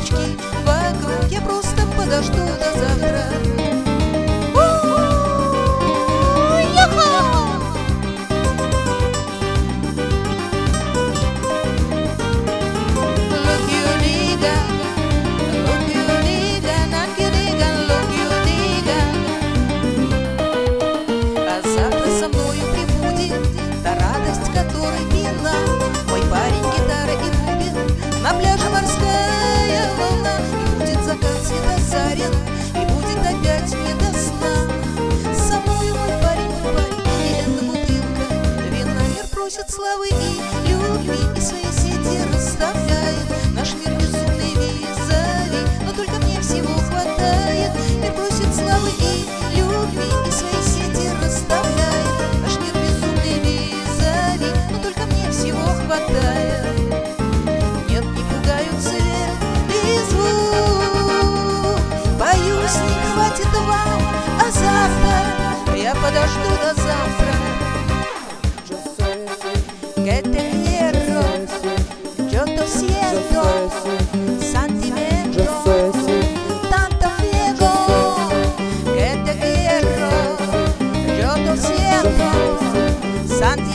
звездочки вокруг. Я просто подожду до завтра. На пляже морская волна, и будет закат света зарин, и будет опять не до сна. Со мною мой парень, и эта бутылка вина. Мир просит славы и любви, и свои сети расставляет. Наш мир безумный визави, но только мне всего хватает. Мир просит славы и любви, и свои сети расставляет. Наш мир безумный визави, но только мне всего хватает. Боюсь, не хватит вам азарта, я подожду до завтра. Que te quiero, yo te siento, sentimiento, tanto fuego. Que te quiero, yo te siento, sentimiento.